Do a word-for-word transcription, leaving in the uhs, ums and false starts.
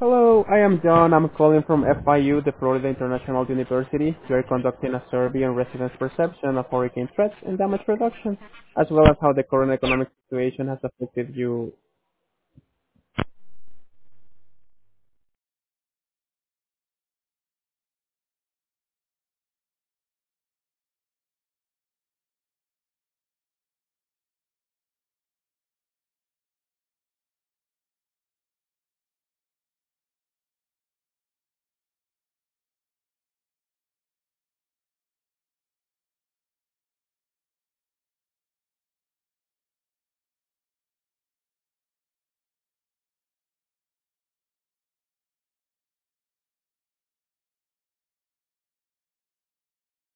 Hello, I am John. I'm calling from F I U, the Florida International University. We are conducting a survey on residents' perception of hurricane threats and damage reduction, as well as how the current economic situation has affected you